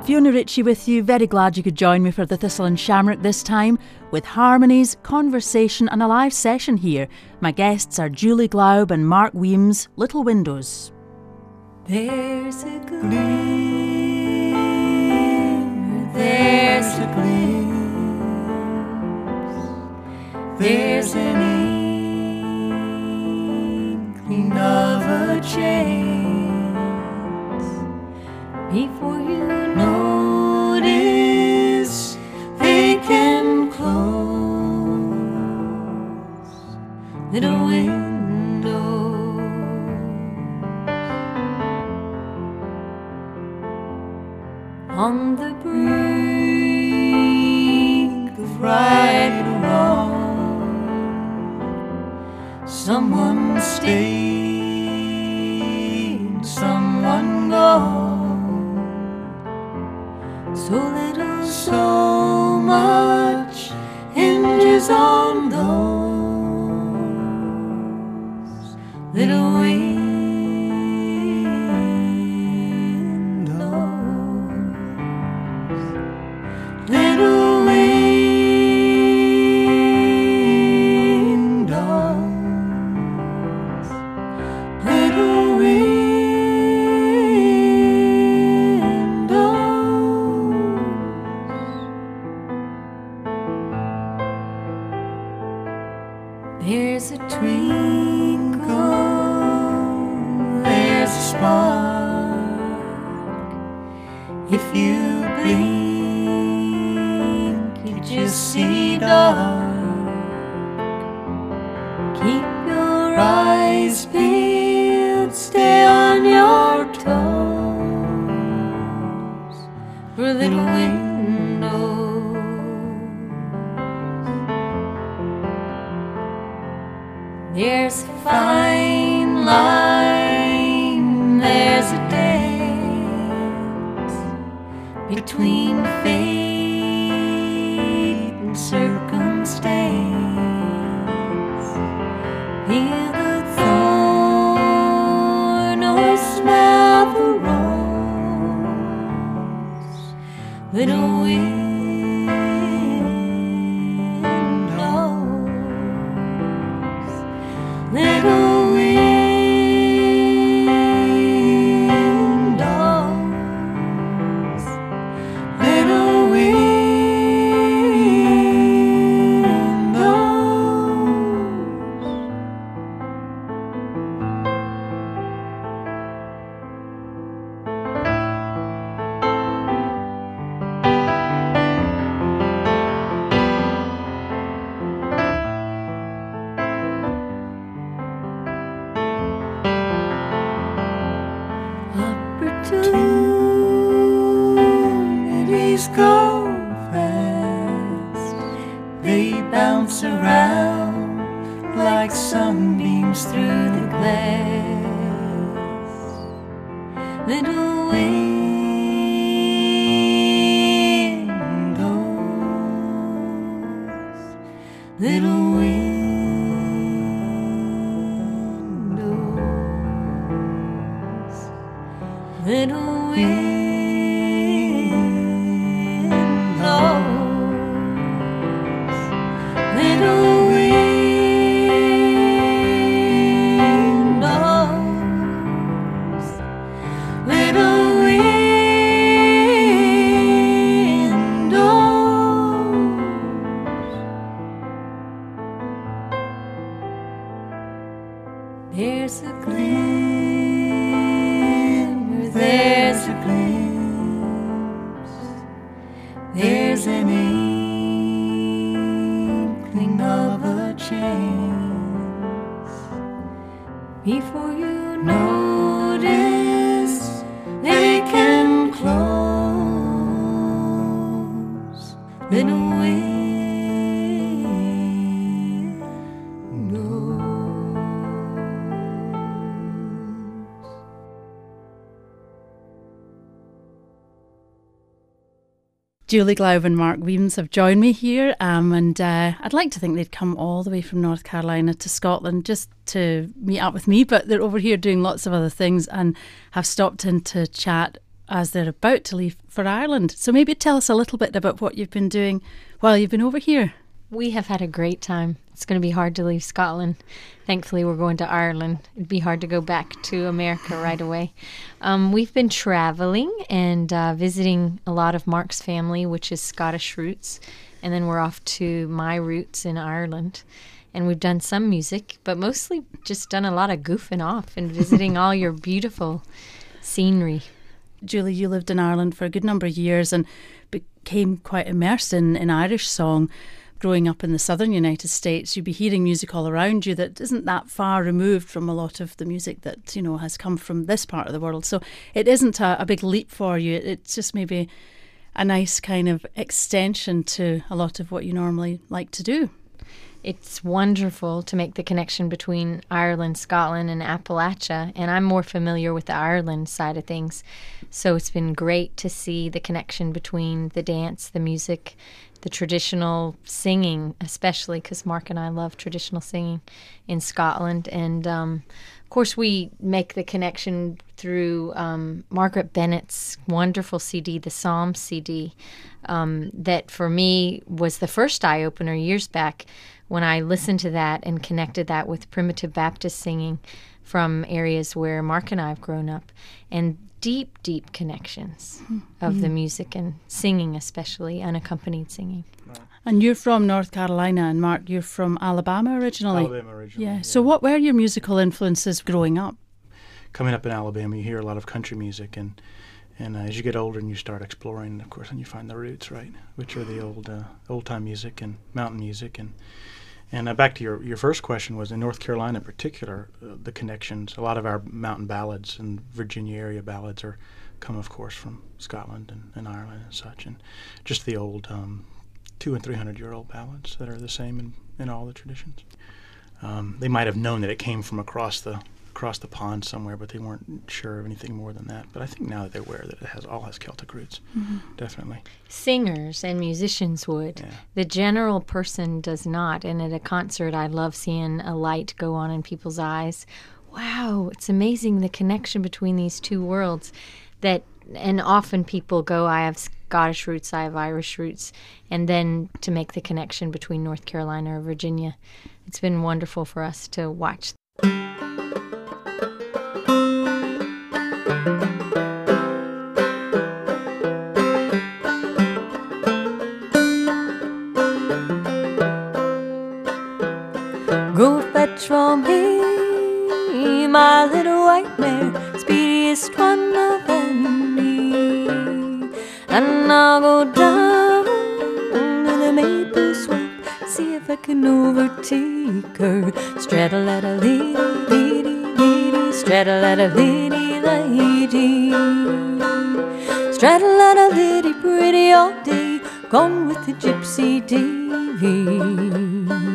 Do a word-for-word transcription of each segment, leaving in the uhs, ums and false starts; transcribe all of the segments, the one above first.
Fiona Ritchie with you. Very glad you could join me for the Thistle and Shamrock this time, with harmonies, conversation and a live session here. My guests are Julie Glaub and Mark Weems. Little Windows. There's a gleam, there's a glimpse, there's an inkling of a chance. Before you notice, they can close little windows on the brink of right or wrong. Someone stayed, someone gone. So little, so much hinges on those little windows, little windows, little windows. There's a twinkle, there's a spark. If you blink, you just see dark. Keep your eyes peeled, stay on your toes for a little window. There's a fine line, there's a dance between fate and circumstance. Feel the thorn or smell the rose, little windows, little windows, little windows. Opportunities go fast, they bounce around like sunbeams through the glass. Little windows, little windows, little windows, little windows, little windows. There's a glimmer, there's a glimpse, there's an inkling of a chance. Before you notice, they can close little windows. Julie Glaub and Mark Weems have joined me here, um, and uh, I'd like to think they'd come all the way from North Carolina to Scotland just to meet up with me, but they're over here doing lots of other things and have stopped in to chat as they're about to leave for Ireland. So maybe tell us a little bit about what you've been doing while you've been over here. We have had a great time. It's going to be hard to leave Scotland. Thankfully, we're going to Ireland. It'd be hard to go back to America right away. Um, we've been traveling and uh, visiting a lot of Mark's family, which is Scottish roots. And then we're off to my roots in Ireland. And we've done some music, but mostly just done a lot of goofing off and visiting all your beautiful scenery. Julie, you lived in Ireland for a good number of years and became quite immersed in, in Irish song. Growing up in the southern United States, you'd be hearing music all around you that isn't that far removed from a lot of the music that, you know, has come from this part of the world. So it isn't a, a big leap for you. It's just maybe a nice kind of extension to a lot of what you normally like to do. It's wonderful to make the connection between Ireland, Scotland, and Appalachia, and I'm more familiar with the Ireland side of things. So it's been great to see the connection between the dance, the music, the traditional singing, especially because Mark and I love traditional singing in Scotland. And, um, of course, we make the connection through um, Margaret Bennett's wonderful C D, the Psalms C D, um, that for me was the first eye-opener years back when I listened to that and connected that with primitive Baptist singing from areas where Mark and I have grown up, and deep, deep connections mm-hmm. of the music and singing, especially unaccompanied singing. And you're from North Carolina, and Mark, you're from Alabama originally. Alabama originally. Yeah. yeah. So what were your musical influences growing up? Coming up in Alabama, you hear a lot of country music, and and uh, as you get older and you start exploring, of course, and you find the roots, right, which are the old uh, old time music and mountain music. And and uh, back to your your first question was in North Carolina in particular, uh, the connections. A lot of our mountain ballads and Virginia area ballads are come, of course, from Scotland and, and Ireland and such, and just the old um, two and three hundred year old ballads that are the same in, in all the traditions. Um, they might have known that it came from across the across the pond somewhere, but they weren't sure of anything more than that. But I think now that they're aware that it has all has Celtic roots, mm-hmm. definitely. Singers and musicians would. Yeah. The general person does not. And at a concert, I love seeing a light go on in people's eyes. Wow, it's amazing the connection between these two worlds. That and often people go, I have Scottish roots, I have Irish roots, and then to make the connection between North Carolina or Virginia. It's been wonderful for us to watch. Go fetch from me my little white mare, speediest one of any, and I'll go down to the maple swamp, see if I can overtake her. Straddle-a-da-lady, lady, lady, straddle-a-da-lady, lady, straddle-a-da-lady, pretty all day, gone with the gypsy Davy.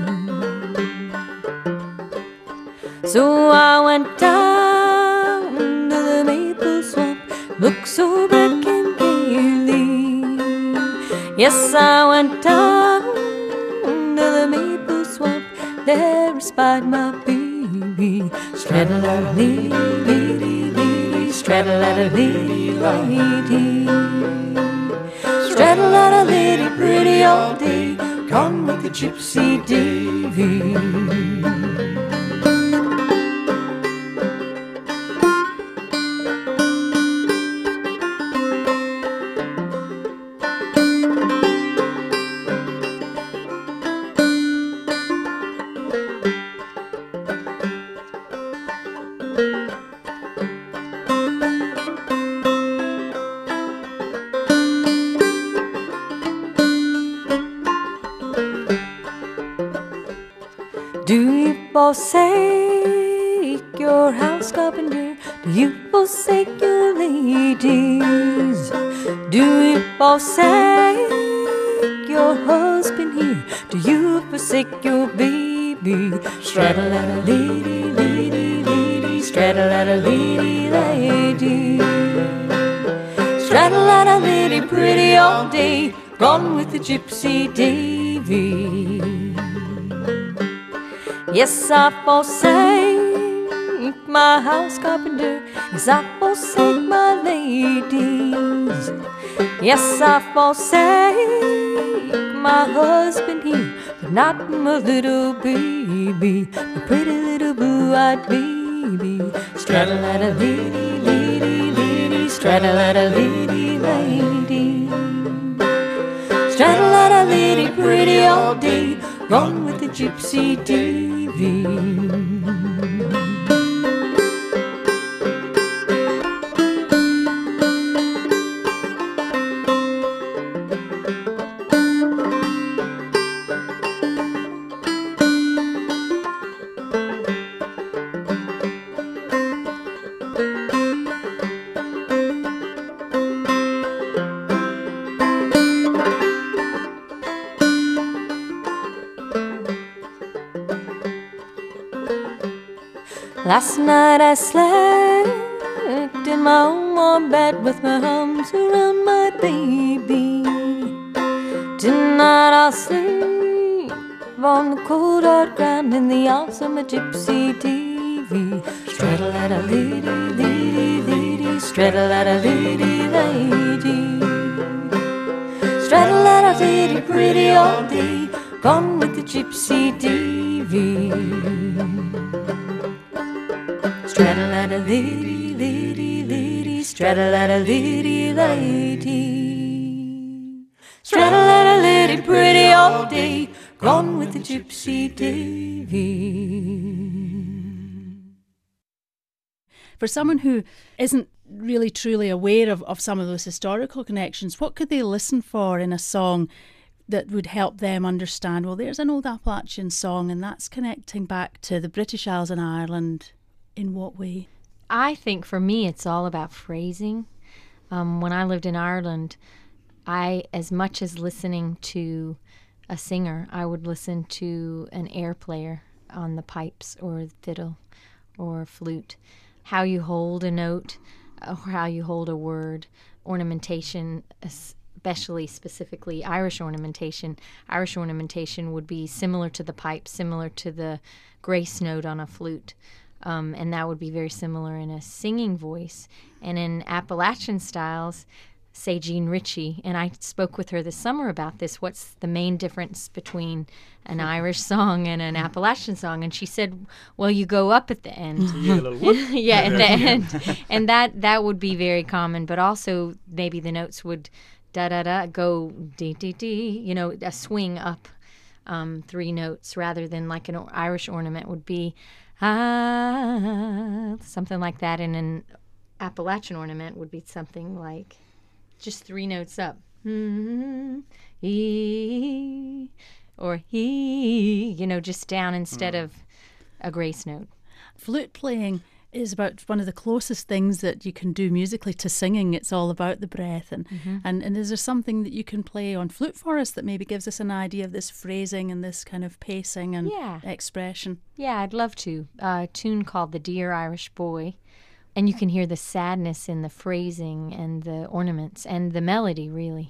So I went down to the maple swamp, looked so black and gaily. Yes, I went down to the maple swamp, there I spied my baby. Straddle-a-da-lady, lady, lady, straddle-a-da-lady, lady, straddle-a-da-lady, pretty all day, gone with the gypsy Davy. Do you forsake your house carpenter? Do you forsake your ladies? Do you forsake your husband here? Do you forsake your baby? Straddle-a-da-lady, lady, lady, straddle-a-da-lady, lady, straddle-a-da-lady, pretty all day, gone with the gypsy Davy. Yes, I forsake my house carpenter. Yes, I forsake my lady. Yes, I forsake my husband here, but not my little baby, my pretty little blue-eyed baby. Straddle-a-da-lady, lady, lady, straddle-a-da-lady, lady. Straddle-a-da-lady, pretty all day, gone with the Gypsy Davy. Last night I slept in my own warm bed with my arms around my baby. Tonight I'll sleep on the cold hard ground in the arms of my Gypsy Davy. Straddle-a-da-lady, lady, lady, straddle-a-da-lady, lady. Straddle-a-da-lady, pretty all day, gone with the Gypsy Davy. Straddle-a-da-lady, lady, lady, straddle-a-da-lady, lady. Straddle-a-da-lady, pretty all day, gone with the Gypsy Davy. For someone who isn't really truly aware of, of some of those historical connections, what could they listen for in a song that would help them understand, well, there's an old Appalachian song and that's connecting back to the British Isles and Ireland? In what way? I think for me it's all about phrasing. Um, when I lived in Ireland, I, as much as listening to a singer, I would listen to an air player on the pipes or fiddle or flute. How you hold a note, or how you hold a word, ornamentation, especially specifically Irish ornamentation. Irish ornamentation would be similar to the pipe, similar to the grace note on a flute. Um, and that would be very similar in a singing voice. And in Appalachian styles, say Jean Ritchie, and I spoke with her this summer about this, what's the main difference between an Irish song and an Appalachian song? And she said, well, you go up at the end. Yeah, a little whoop. Yeah, at the end. And that, that would be very common, but also maybe the notes would da-da-da, go dee-dee-dee, you know, a swing up um, three notes rather than like an Irish ornament would be ah, something like that. And an Appalachian ornament would be something like just three notes up. Mm-hmm. E, or he, you know, just down instead mm. of a grace note. Flute playing is about one of the closest things that you can do musically to singing. It's all about the breath. And, mm-hmm. and, and is there something that you can play on flute for us that maybe gives us an idea of this phrasing and this kind of pacing and yeah. expression? Yeah, I'd love to. Uh, a tune called The Dear Irish Boy. And you can hear the sadness in the phrasing and the ornaments and the melody, really.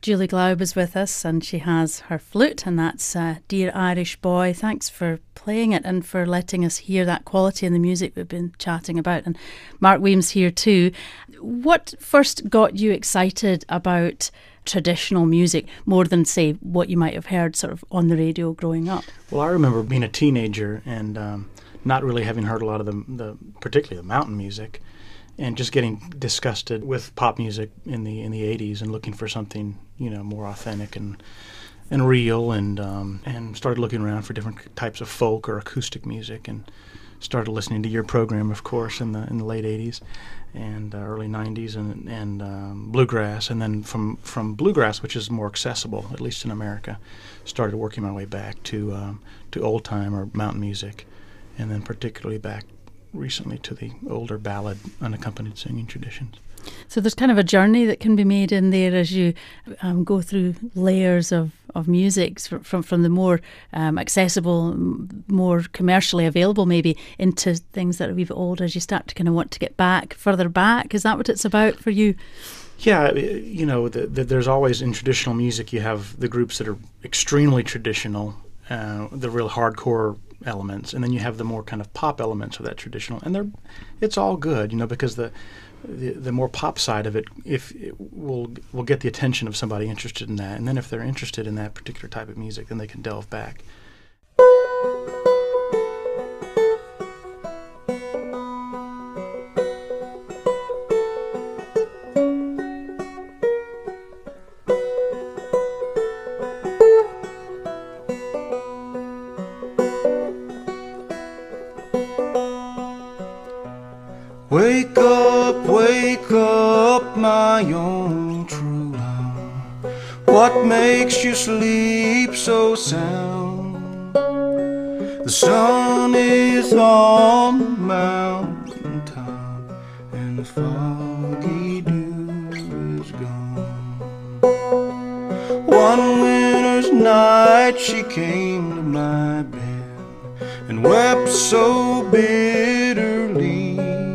Julie Glaub is with us, and she has her flute, and that's uh, Dear Irish Boy. Thanks for playing it and for letting us hear that quality in the music we've been chatting about. And Mark Weems here too. What first got you excited about traditional music more than, say, what you might have heard sort of on the radio growing up? Well, I remember being a teenager and um, not really having heard a lot of the, the particularly the mountain music, and just getting disgusted with pop music in the in the eighties and looking for something, you know, more authentic and and real, and um, and started looking around for different types of folk or acoustic music, and started listening to your program, of course, in the in the late eighties and uh, early nineties, and and um, bluegrass, and then from from bluegrass, which is more accessible, at least in America, started working my way back to um, to old time or mountain music, and then particularly back recently to the older ballad unaccompanied singing traditions. So there's kind of a journey that can be made in there as you um, go through layers of, of music from, from, from the more um, accessible, more commercially available maybe, into things that are a wee bit older as you start to kind of want to get back, further back. Is that what it's about for you? Yeah, you know, the, the, there's always in traditional music you have the groups that are extremely traditional, uh, the real hardcore elements, and then you have the more kind of pop elements of that traditional, and they're it's all good, you know, because the the, the more pop side of it, if it will will get the attention of somebody interested in that, and then if they're interested in that particular type of music, then they can delve back. Wake up, wake up, my own true love. What makes you sleep so sound? The sun is on the mountain top, and the foggy dew is gone. One winter's night she came to my bed and wept so bitterly.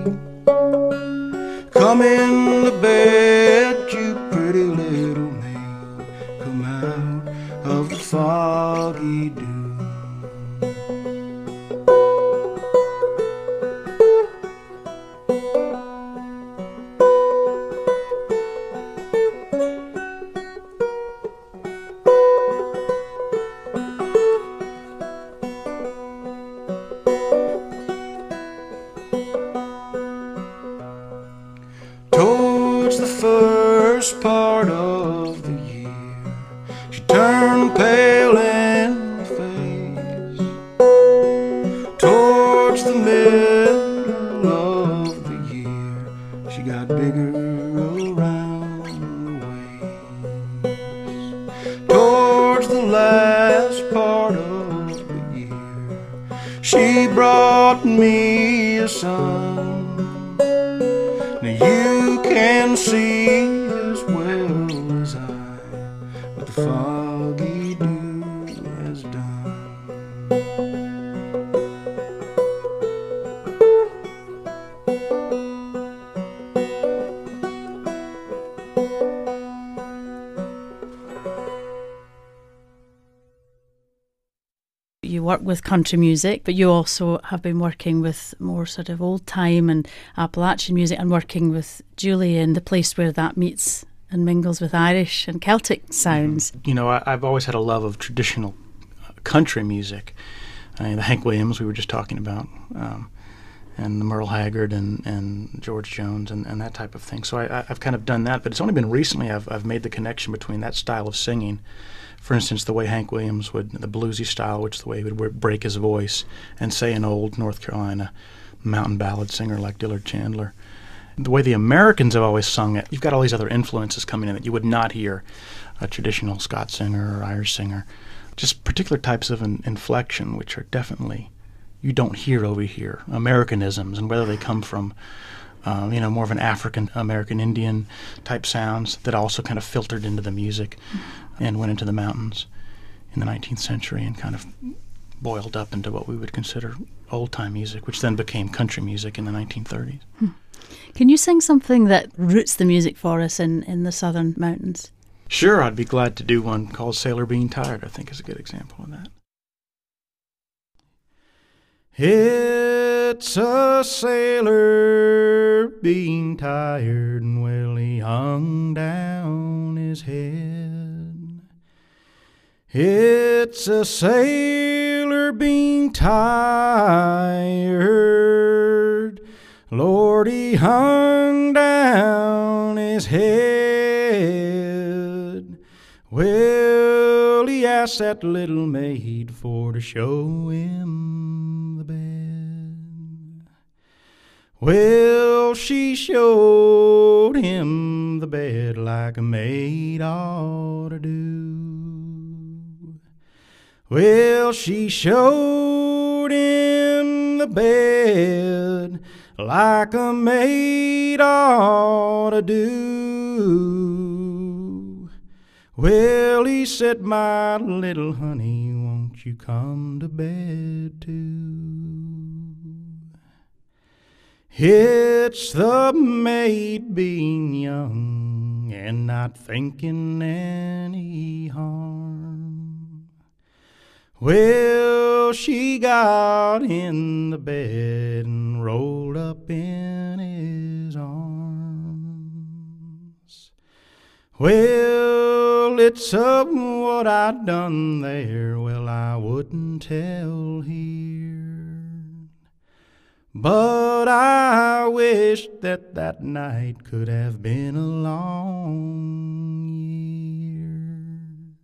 Come in the bed, you pretty little maid, come out of the foggy dew. Towards the first part of the year, she turned pale in the face. Towards the middle of the year, she got bigger around the waist. Towards the last part of the year, she brought me a son. Now you can see as well as I what the foggy dew has done. You work with country music, but you also have been working with more sort of old time and Appalachian music, and working with Julie in the place where that meets and mingles with Irish and Celtic sounds. You know, I, I've always had a love of traditional country music. Uh, the Hank Williams we were just talking about, um, and the Merle Haggard and, and George Jones and, and that type of thing. So I, I've kind of done that, but it's only been recently I've, I've made the connection between that style of singing. For instance, the way Hank Williams would, the bluesy style, which is the way he would break his voice, and say an old North Carolina mountain ballad singer like Dillard Chandler. The way the Americans have always sung it, you've got all these other influences coming in that you would not hear a traditional Scots singer or Irish singer. Just particular types of in, inflection, which are definitely, you don't hear over here. Americanisms, and whether they come from Um, you know, more of an African American Indian type sounds that also kind of filtered into the music and went into the mountains in the nineteenth century and kind of boiled up into what we would consider old time music, which then became country music in the nineteen thirties. Hmm. Can you sing something that roots the music for us in, in the southern mountains? Sure, I'd be glad to do one called Sailor Being Tired, I think is a good example of that. It's a sailor being tired, and well, he hung down his head. It's a sailor being tired, Lord, he hung down his head. Well, he asked that little maid for to show him the bed. Well, she showed him the bed like a maid ought to do. Well, she showed him the bed like a maid ought to do. Well, he said, my little honey, won't you come to bed too? It's the maid being young and not thinking any harm. Well, she got in the bed and rolled up in his arms. Well, it's of what I done there, well, I wouldn't tell here. But I wish that that night could have been a long year.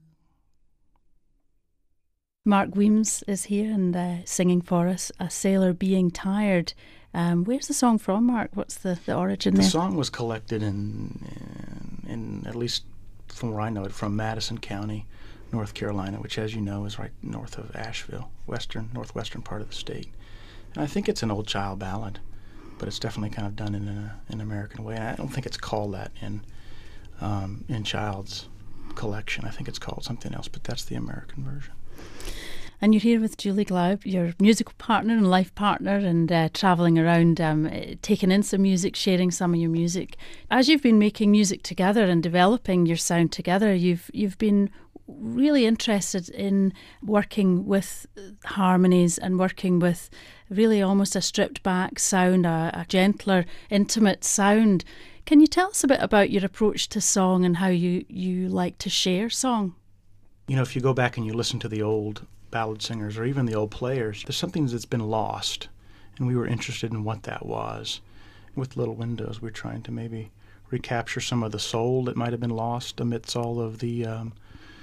Mark Weems is here and uh, singing for us, A Sailor Being Tired. Um, where's the song from, Mark? What's the, the origin the there? The song was collected in, in, in, at least from where I know it, from Madison County, North Carolina, which, as you know, is right north of Asheville, western, northwestern part of the state. And I think it's an old child ballad, but it's definitely kind of done in an in American way. And I don't think it's called that in um, in Child's collection. I think it's called something else, but that's the American version. And you're here with Julie Glaub, your musical partner and life partner, and uh, travelling around, um, taking in some music, sharing some of your music. As you've been making music together and developing your sound together, you've you've been really interested in working with harmonies and working with really almost a stripped back sound, a, a gentler, intimate sound. Can you tell us a bit about your approach to song and how you, you like to share song? You know, if you go back and you listen to the old ballad singers or even the old players, there's something that's been lost, and we were interested in what that was. With Little Windows, we're trying to maybe recapture some of the soul that might have been lost amidst all of the um,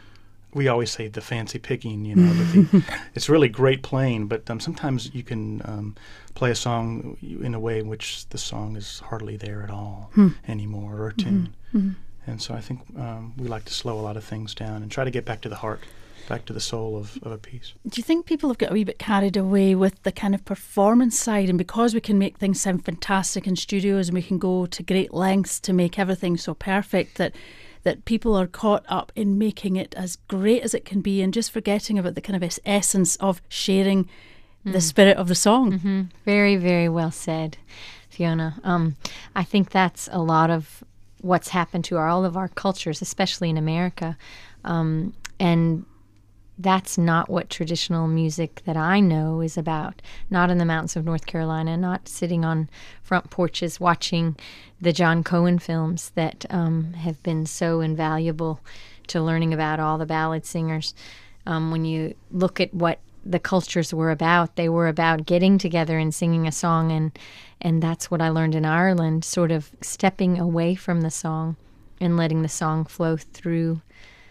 we always say the fancy picking, you know, but the, it's really great playing, but um, sometimes you can um, play a song in a way in which the song is hardly there at all hmm. anymore, or a tune. Mm-hmm. And so I think um, we like to slow a lot of things down and try to get back to the heart, back to the soul of, of a piece. Do you think people have got a wee bit carried away with the kind of performance side, and because we can make things sound fantastic in studios and we can go to great lengths to make everything so perfect, that that people are caught up in making it as great as it can be and just forgetting about the kind of es- essence of sharing mm. the spirit of the song? Mm-hmm. Very, very well said, Fiona. Um, I think that's a lot of what's happened to our, all of our cultures, especially in America. Um, and that's not what traditional music that I know is about. Not in the mountains of North Carolina, not sitting on front porches watching the John Cohen films that um, have been so invaluable to learning about all the ballad singers. Um, when you look at what the cultures were about, they were about getting together and singing a song, and, and that's what I learned in Ireland, sort of stepping away from the song and letting the song flow through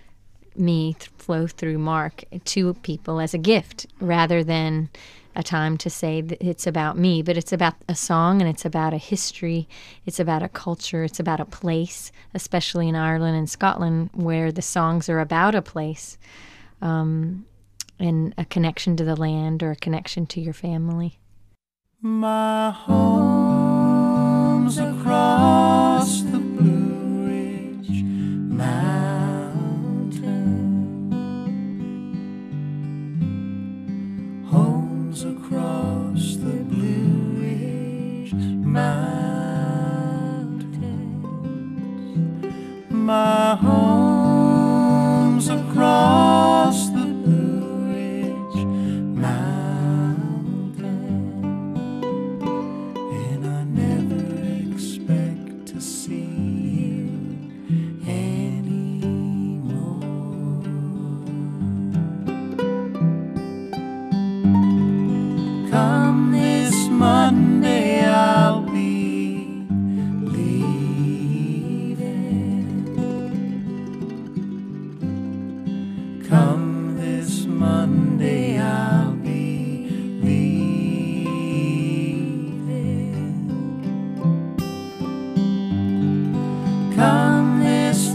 me, th- flow through Mark to people as a gift rather than a time to say that it's about me, but it's about a song and it's about a history, it's about a culture, it's about a place, especially in Ireland and Scotland where the songs are about a place um, and a connection to the land or a connection to your family. My home's across the Blue Ridge Mountain. Home's across the Blue Ridge Mountains. My home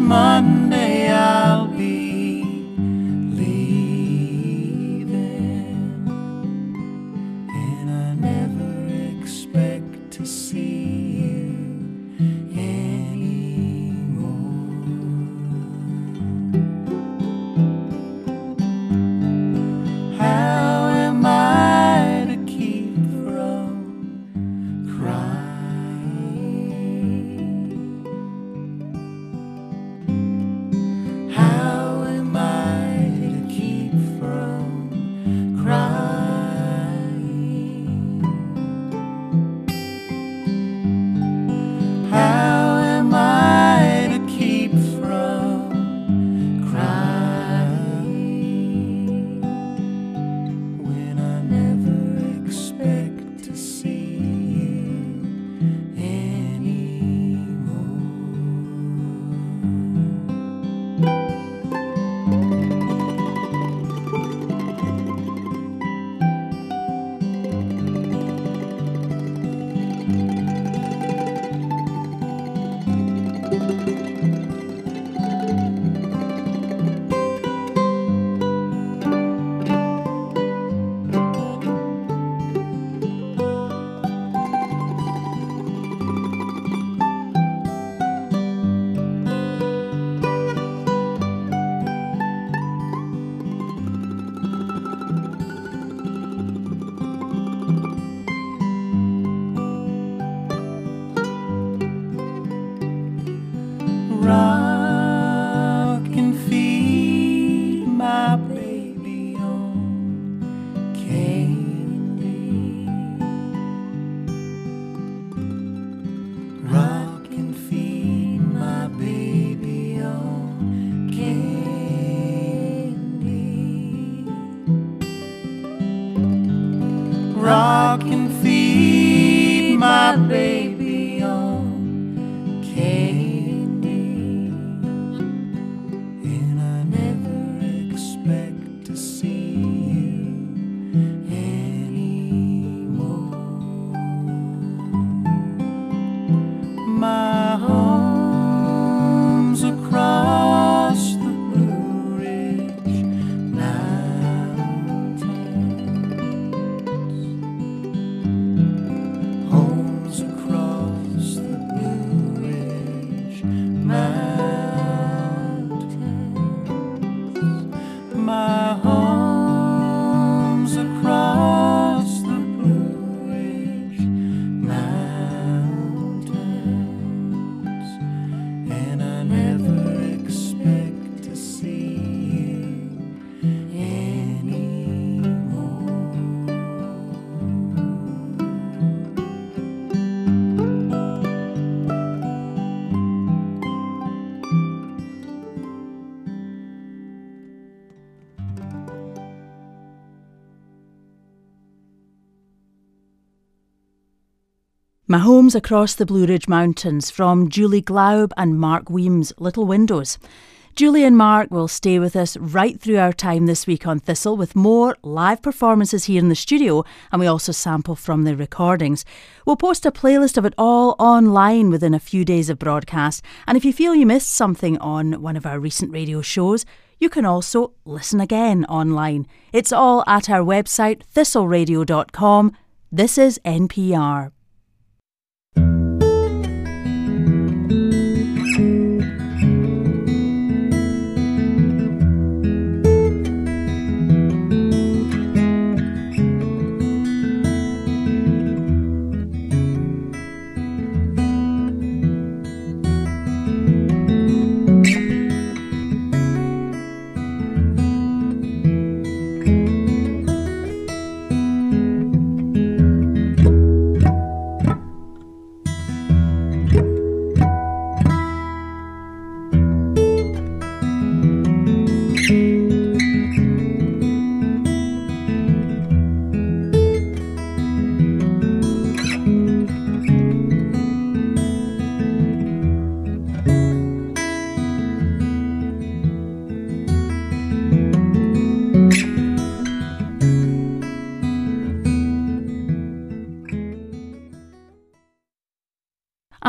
Monday I'll be leaving, and I never expect to see you anymore. How am I to keep from crying? How am I to keep from crying? How am I to keep from crying when I never expect to see you anymore? Rock and feed my baby on candy. Rock and feed my baby on candy. Rock and feed my baby on candy. And I never expect to see you anymore. My home's across the Blue Ridge Mountains. Home's across the Blue Ridge Mountains. My home's across the Blue Ridge Mountains, and I never expect to see you anymore. My Home's Across the Blue Ridge Mountains from Julie Glaub and Mark Weems' Little Windows. Julie and Mark will stay with us right through our time this week on Thistle with more live performances here in the studio, and we also sample from their recordings. We'll post a playlist of it all online within a few days of broadcast, and if you feel you missed something on one of our recent radio shows, you can also listen again online. It's all at our website, thistle radio dot com. This is N P R.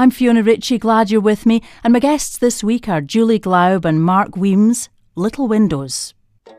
I'm Fiona Ritchie, glad you're with me, and my guests this week are Julie Glaub and Mark Weems, Little Windows.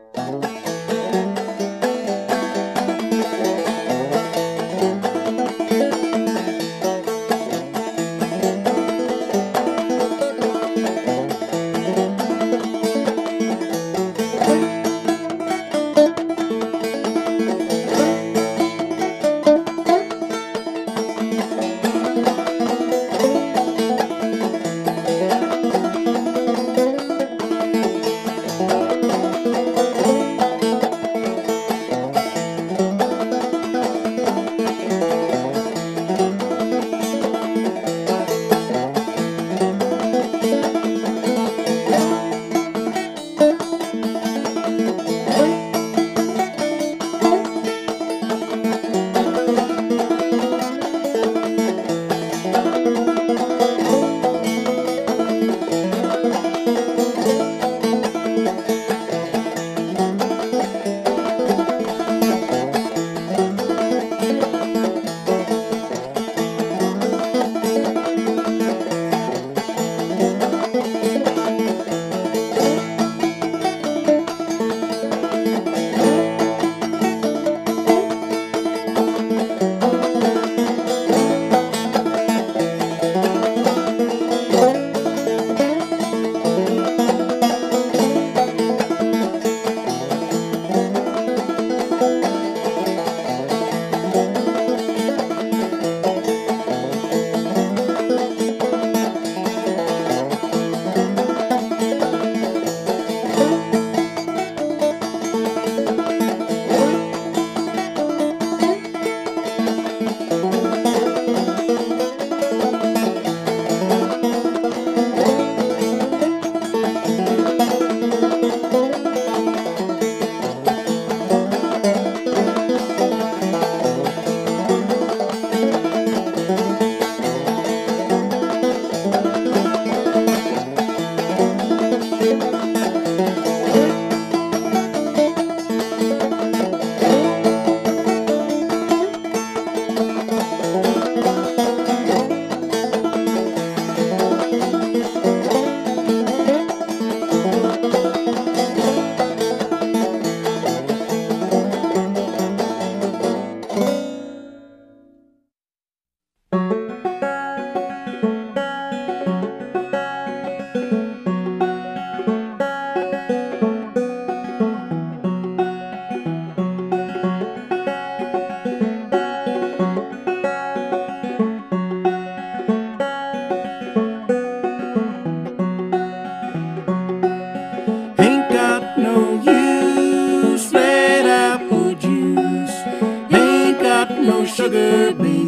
sugar baby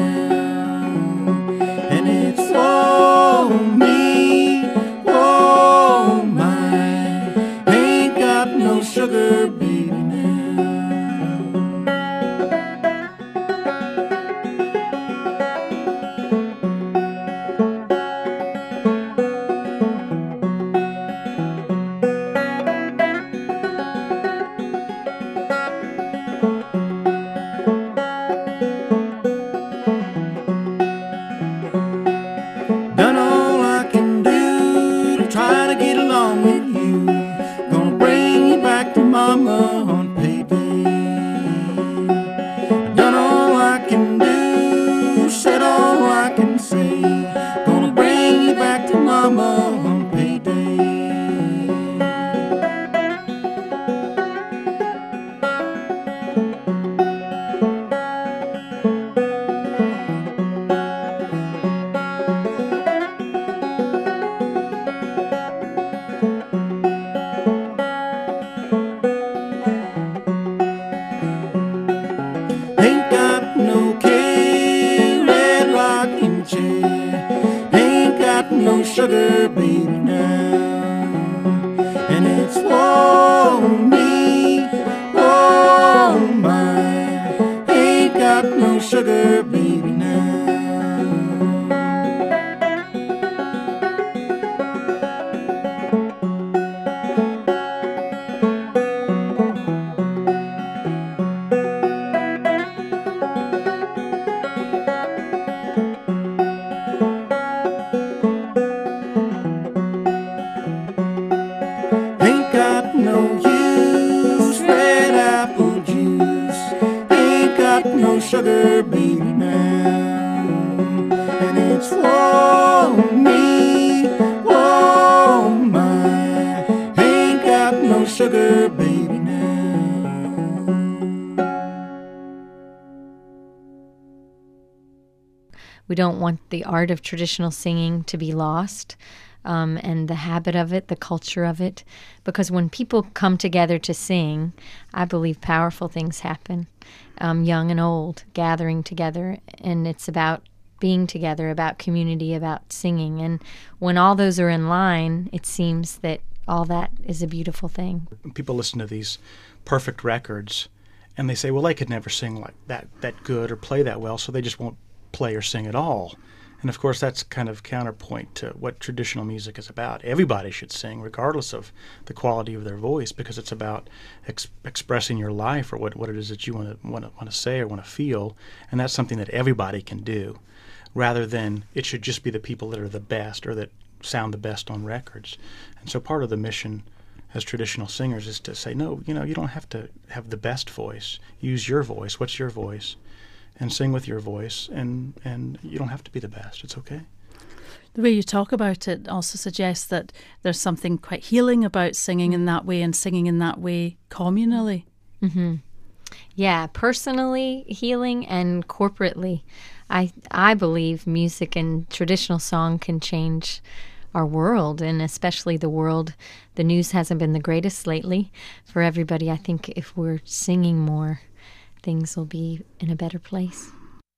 now, and it's oh me, oh my, ain't got no sugar baby now. Done all I can do to try to get along with you. Gonna bring you back to mama on payday. Done all I can do, said all I can say. Gonna bring you back to mama on payday. Ain't got no care, red rocking chair. Ain't got no sugar baby now. And it's whoa me, whoa my. Ain't got no sugar baby now. sugar baby now. And it's whoa me, whoa my, ain't got no sugar baby now. We don't want the art of traditional singing to be lost, um, and the habit of it, the culture of it, because when people come together to sing, I believe powerful things happen, um, young and old, gathering together, and it's about being together, about community, about singing. And when all those are in line, it seems that all that is a beautiful thing. People listen to these perfect records, and they say, well, they could never sing like that, that good or play that well, so they just won't play or sing at all. And of course that's kind of counterpoint to what traditional music is about. Everybody should sing regardless of the quality of their voice, because it's about ex- expressing your life or what, what it is that you want to want to want to say or want to feel, and that's something that everybody can do, rather than it should just be the people that are the best or that sound the best on records. And so part of the mission as traditional singers is to say, no, you know, you don't have to have the best voice. Use your voice. What's your voice? And sing with your voice, and, and you don't have to be the best. It's okay. The way you talk about it also suggests that there's something quite healing about singing in that way, and singing in that way communally. Mm-hmm. Yeah, personally healing and corporately. I I believe music and traditional song can change our world, and especially the world. The news hasn't been the greatest lately for everybody. I think if we're singing more, things will be in a better place.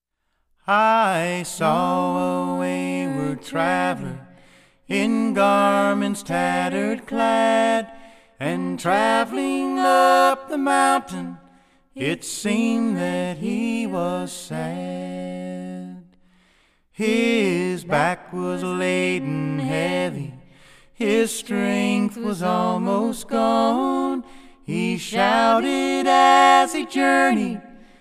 I saw a wayward traveler in garments tattered clad, and traveling up the mountain it seemed that he was sad. His back was laden heavy, his strength was almost gone. He shouted as he journeyed,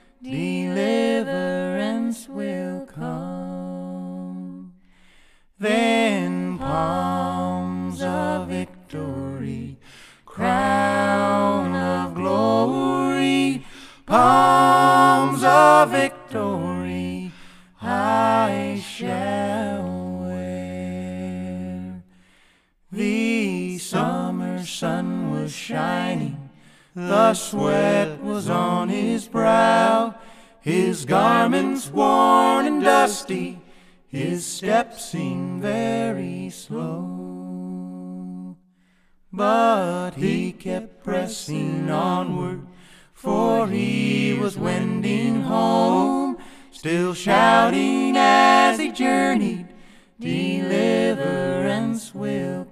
deliverance will come. Then palms of victory, crown of glory, palms of victory, I shall wear. The summer sun was shining, the sweat was on his brow, his garments worn and dusty, his steps seemed very slow. But he kept pressing onward, for he was wending home, still shouting as he journeyed, deliverance will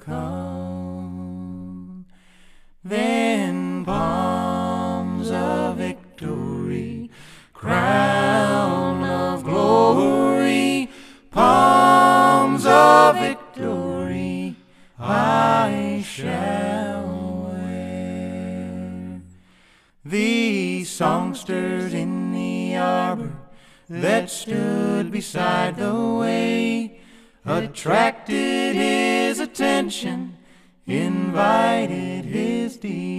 come. Then palms of victory, crown of glory, palms of victory, I shall wear. The songsters in the arbor that stood beside the way attracted his attention, invited his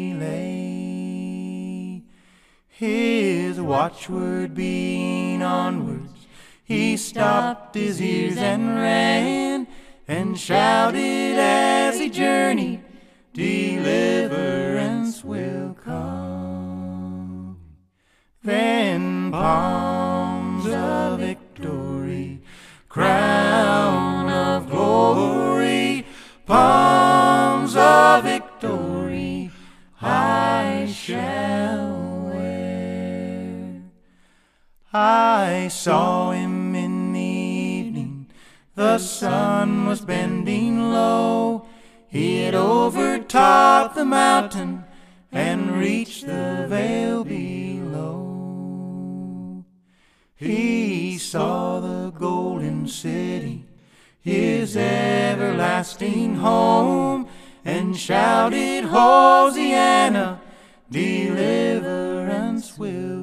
delay. His watchword being onwards, he stopped his ears and ran, and shouted as he journeyed, deliverance will come. Then palms of victory, crown of glory, palms of victory, I shall wear. I saw him in the evening, the sun was bending low. He had overtopped the mountain and reached the vale below. He saw the golden city, his everlasting home, and shouted, Hosanna, deliverance will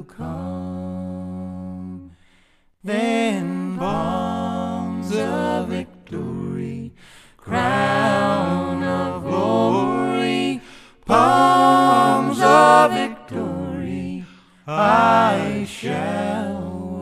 come. Then palms of victory, crown of glory, palms of victory, I shall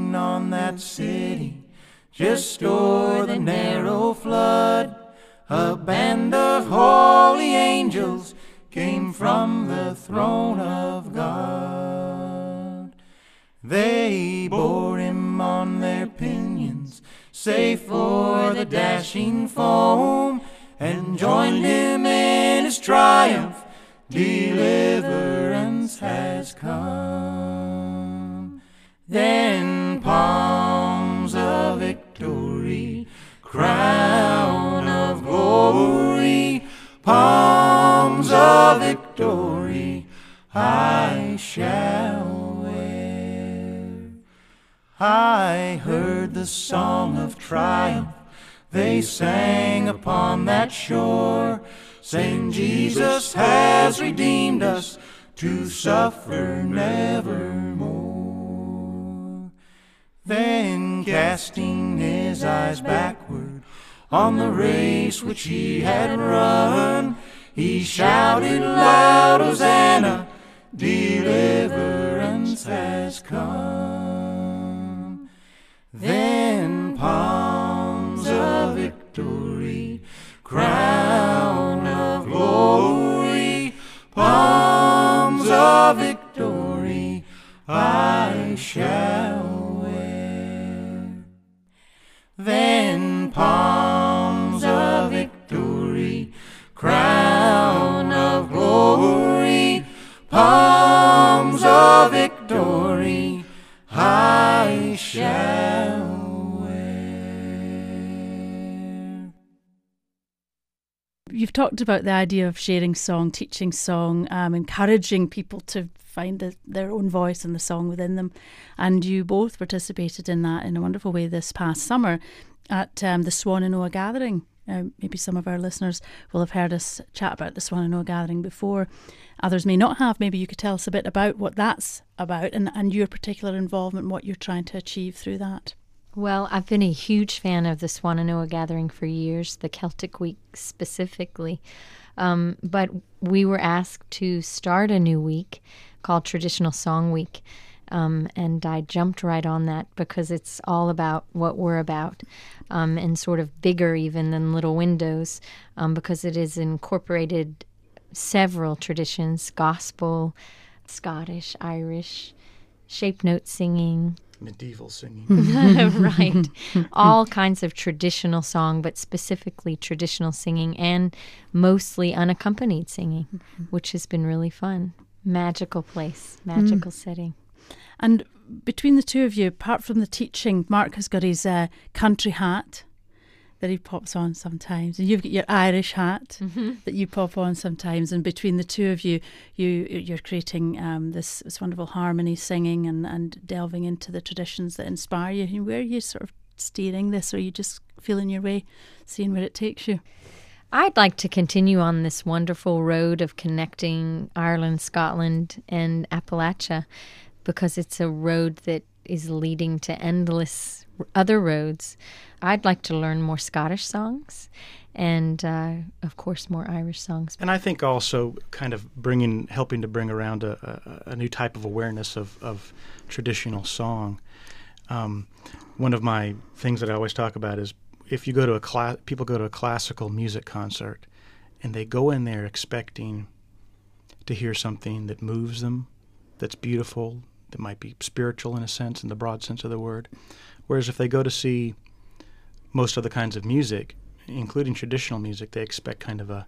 waiting on that city just o'er the narrow flood. A band of holy angels came from the throne of God. They bore him on their pinions, safe o'er the dashing foam, and joined him in his triumph. Deliverance has come. Then palms of victory, crown of glory, palms of victory I shall wear. I heard the song of triumph they sang upon that shore, saying, Jesus has redeemed us to suffer nevermore. Then casting his eyes backward on the race which he had run, he shouted loud, Hosanna, deliverance has come. Then palms of victory, crown of glory, palms of victory I shall wear. Then palms of victory, crown of glory, palms of victory I shall wear. You've talked about the idea of sharing song, teaching song, um, encouraging people to find the, their own voice and the song within them. And you both participated in that in a wonderful way this past summer at um, the Swan and Oa Gathering. Uh, maybe some of our listeners will have heard us chat about the Swan and Oa Gathering before. Others may not have. Maybe you could tell us a bit about what that's about and, and your particular involvement, what you're trying to achieve through that. Well, I've been a huge fan of the Swan and Oa Gathering for years, the Celtic Week specifically. Um, but we were asked to start a new week called Traditional Song Week. Um, and I jumped right on that because it's all about what we're about, um, and sort of bigger even than Little Windows, um, because it is incorporated several traditions: gospel, Scottish, Irish, shape note singing, medieval singing. right, all kinds of traditional song, but specifically traditional singing and mostly unaccompanied singing, mm-hmm. which has been really fun. Magical place, magical mm. setting. And between the two of you, apart from the teaching, Mark has got his uh, country hat that he pops on sometimes, and you've got your Irish hat mm-hmm. that you pop on sometimes. And between the two of you, you you're creating um, this, this wonderful harmony singing and, and delving into the traditions that inspire you. And where are you sort of steering this, or are you just feeling your way, seeing where it takes you? I'd like to continue on this wonderful road of connecting Ireland, Scotland, and Appalachia, because it's a road that is leading to endless other roads. I'd like to learn more Scottish songs and, uh, of course, more Irish songs. And I think also kind of bringing, helping to bring around a, a, a new type of awareness of, of traditional song. Um, one of my things that I always talk about is if you go to a class, people go to a classical music concert and they go in there expecting to hear something that moves them, that's beautiful, that might be spiritual in a sense, in the broad sense of the word. Whereas if they go to see most other kinds of music, including traditional music, they expect kind of a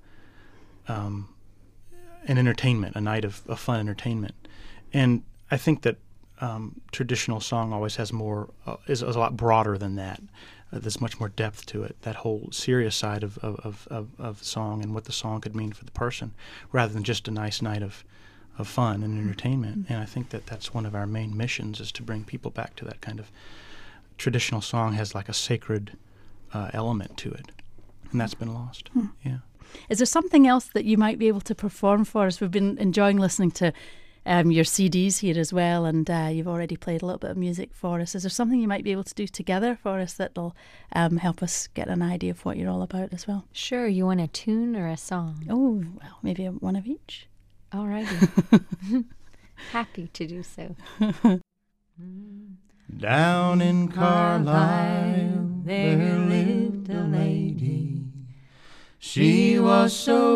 um, an entertainment, a night of, of fun entertainment. And I think that um, traditional song always has more, uh, is, is a lot broader than that. Uh, there's much more depth to it, that whole serious side of, of, of, of song and what the song could mean for the person, rather than just a nice night of of fun and entertainment. Mm-hmm. And I think that that's one of our main missions, is to bring people back to that kind of traditional song has like a sacred uh, element to it. And that's been lost. Hmm. Yeah. Is there something else that you might be able to perform for us? We've been enjoying listening to um, your C Ds here as well, and uh, you've already played a little bit of music for us. Is there something you might be able to do together for us that'll um, help us get an idea of what you're all about as well? Sure. You want a tune or a song? Oh, well, maybe a, one of each. All righty. Happy to do so. Down in Carlisle there lived a lady. She was so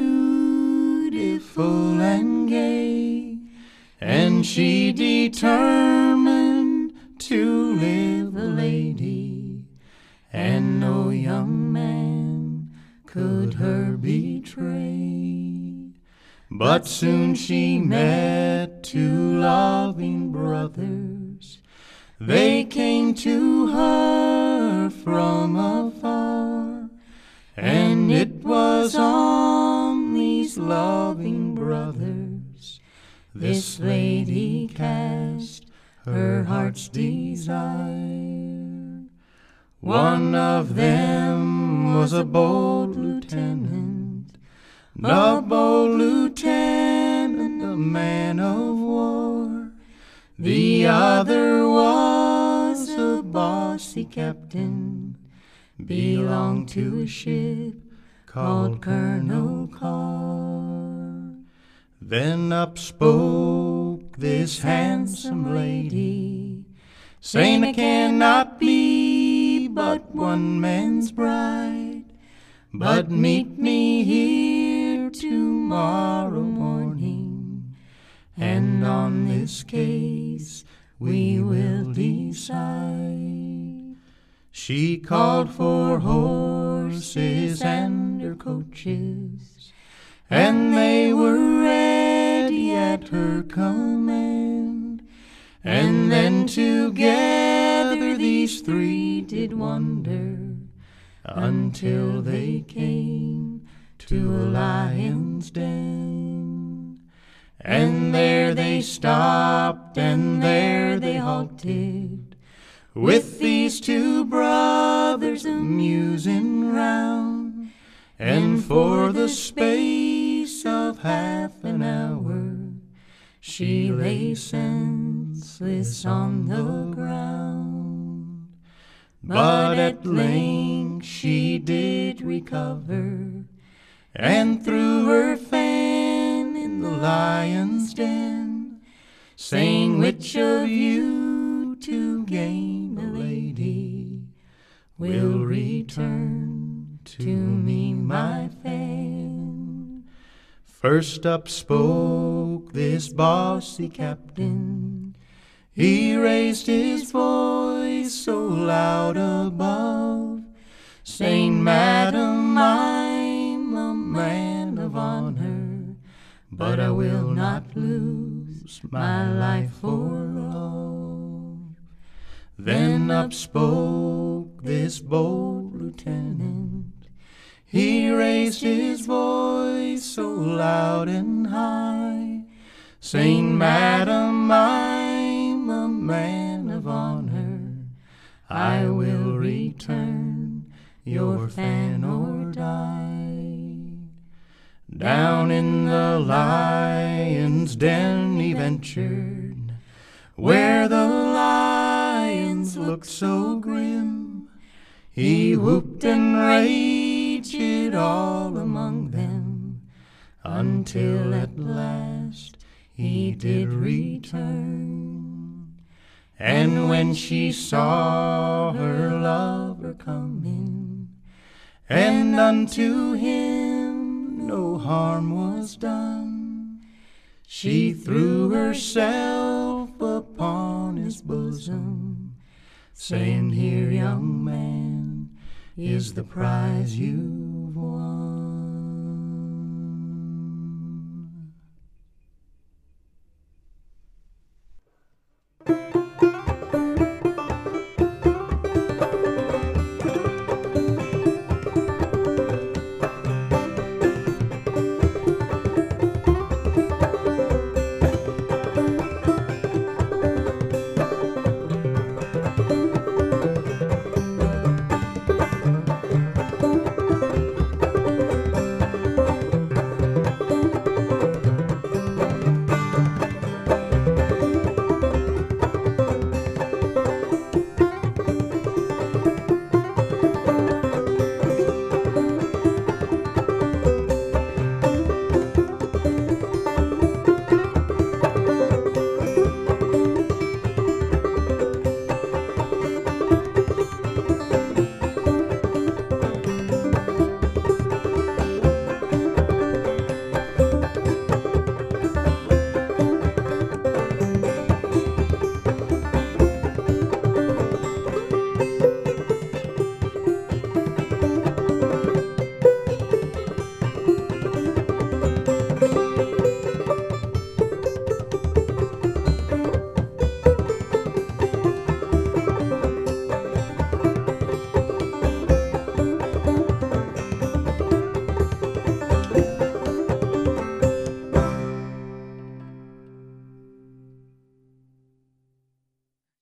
beautiful and gay, and she determined to live a lady, and no young man could her betray. But soon she met two loving brothers. They came to her from afar, and it was on these loving brothers this lady cast her heart's desire. One of them was a bold lieutenant, a bold lieutenant, a man of war. The other was a bossy captain, belonged to a ship called Colonel Carr. Then up spoke this handsome lady, saying, I cannot be but one man's bride, but meet me here tomorrow morning, and on this case we will decide. She called for horses and her coaches, and they were ready at her command. And then together these three did wander, until they came to a lion's den. And there they stopped, and there they halted, with these two brothers amusing round. And for the space of half an hour she lay senseless on the ground. But at length she did recover, and threw her fan in the lion's den, saying, which of you to gain a lady will return to me my fan? First up spoke this bossy captain. He raised his voice so loud above, saying, Madam, I'm a man of honor, but I will not lose my life for love. Then up spoke this bold lieutenant. He raised his voice so loud and high, saying, Madam, I'm a man of honor, I will return your fan or die. Down in the lion's den he ventured, where the lions looked so grim. He whooped and raged all among them, until at last he did return. And when she saw her lover coming, and unto him no harm was done, she threw herself upon his bosom, saying, Here, young man, is the prize you've won.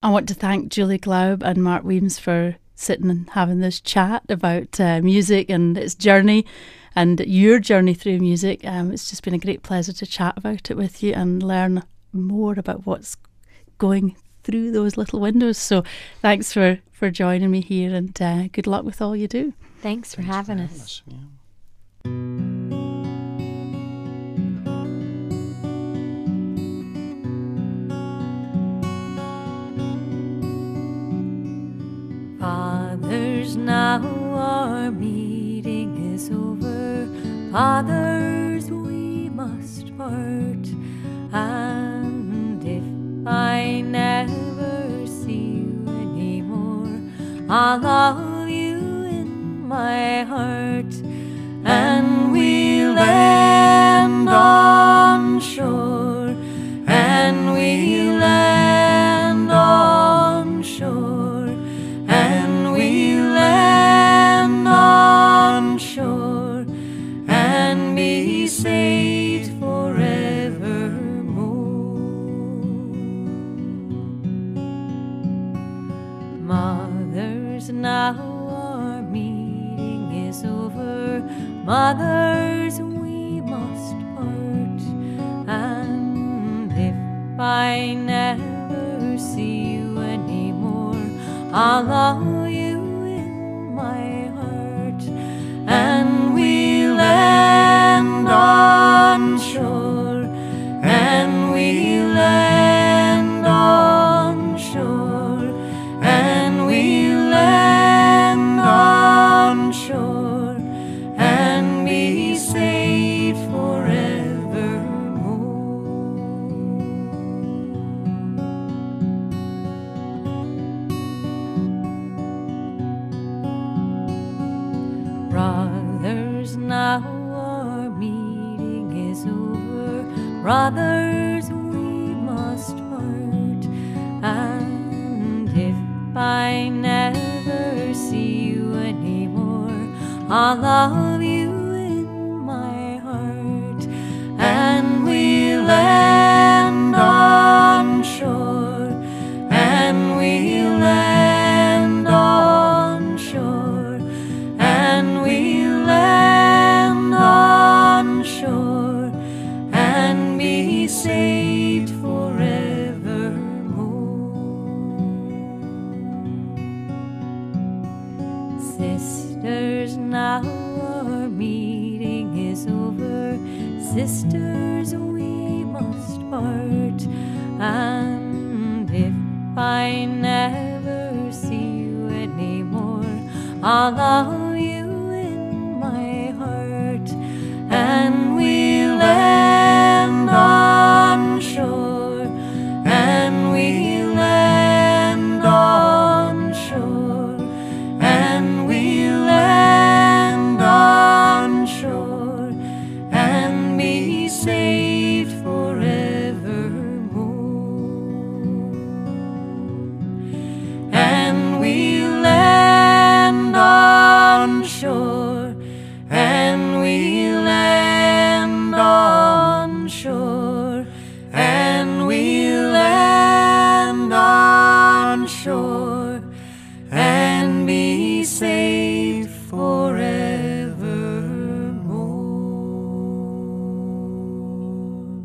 want to thank Julie Glaub and Mark Weems for sitting and having this chat about uh, music and its journey and your journey through music. Um, it's just been a great pleasure to chat about it with you and learn more about what's going through those little windows. So thanks for, for joining me here, and uh, good luck with all you do. Thanks for Thanks having for us. having us. Yeah. Fathers, now our meeting is over. Fathers, we must part. And if I never see you anymore, I'll love you in my heart. And we'll land on shore, and we'll land on shore, and we'll land on shore, and be saved forevermore. Mothers, now our meeting is over. Mothers, we must part. And if I never see you anymore, I'll love you in my heart. And we'll land on shore, and we'll land on shore, and we'll land on shore, and be saved forevermore. Brothers, now our meeting is over. Brothers, we must part. And if I never see you anymore, I'll love you in my heart. And we'll land on shore, and we'll land on shore, and we'll land on shore, and be saved forevermore. Sisters, now our meeting is over. Sisters, we must part. And if I never see you anymore, I'll love you in my heart. And we'll land on shore, and we'll land on shore, and we'll land on shore, and be saved forevermore. And we'll land on shore, and we'll land on shore, and we'll land on shore, and be saved forevermore.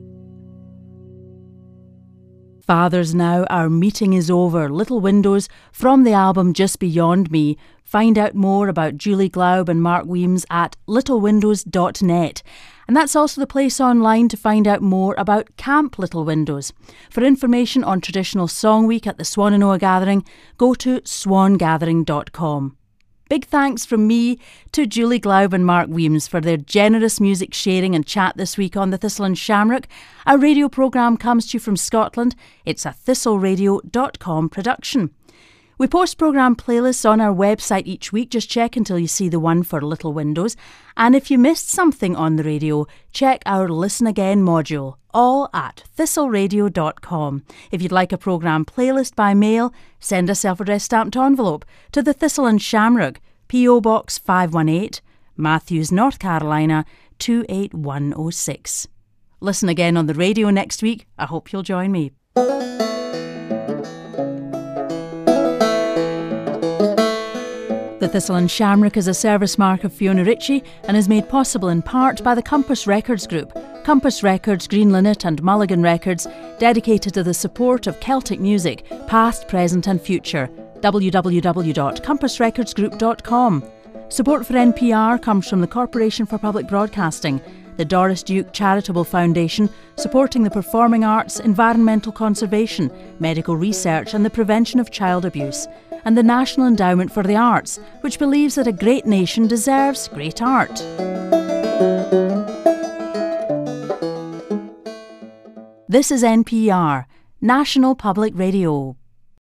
Fathers, now our meeting is over. Little Windows from the album Just Beyond Me. Find out more about Julie Glaub and Mark Weems at little windows dot net. And that's also the place online to find out more about Camp Little Windows. For information on traditional Song Week at the Swannanoa Gathering, go to swan gathering dot com. Big thanks from me to Julie Glaub and Mark Weems for their generous music sharing and chat this week on the Thistle and Shamrock. Our radio programme comes to you from Scotland. It's a thistle radio dot com production. We post programme playlists on our website each week. Just check until you see the one for Little Windows. And if you missed something on the radio, check our Listen Again module, all at thistle radio dot com. If you'd like a programme playlist by mail, send a self-addressed stamped envelope to the Thistle and Shamrock, P O Box five one eight, Matthews, North Carolina two eight one oh six. Listen again on the radio next week. I hope you'll join me. The Thistle and Shamrock is a service mark of Fiona Ritchie and is made possible in part by the Compass Records Group. Compass Records, Green Linnet and Mulligan Records, dedicated to the support of Celtic music, past, present and future. w w w dot compass records group dot com. Support for N P R comes from the Corporation for Public Broadcasting, the Doris Duke Charitable Foundation, supporting the performing arts, environmental conservation, medical research and the prevention of child abuse, and the National Endowment for the Arts, which believes that a great nation deserves great art. This is N P R, National Public Radio.